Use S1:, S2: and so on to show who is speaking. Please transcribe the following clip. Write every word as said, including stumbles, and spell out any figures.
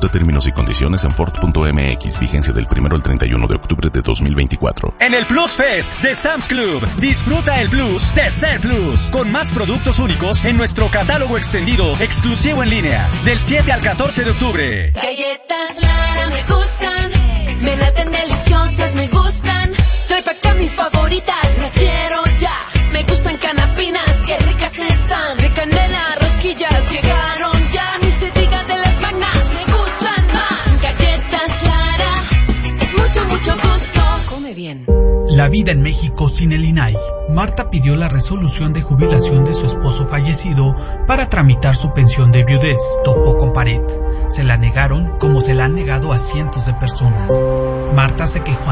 S1: Consulta términos y condiciones en Ford punto M X. Vigencia del primero al treinta y uno de octubre de dos mil veinticuatro.
S2: En el Plus Fest de Sam's Club, disfruta el plus de ser Plus, con más productos únicos en nuestro catálogo extendido, exclusivo en línea, del siete al catorce de octubre.
S3: Galletas Lara me gustan, me laten deliciosas, me gustan. Trae pa' acá mis favoritas, las quiero ya. Me gustan canapinas, qué ricas están. De canela, rosquillas, llegaron ya. Ni se diga de las magnas, me gustan más. Galletas Lara, es mucho, mucho gusto. Come bien.
S4: La vida en México sin el I N A I. Marta pidió la resolución de jubilación de su esposo fallecido para tramitar su pensión de viudez. Topó con pared. Se la negaron como se la han negado a cientos de personas. Marta se quejó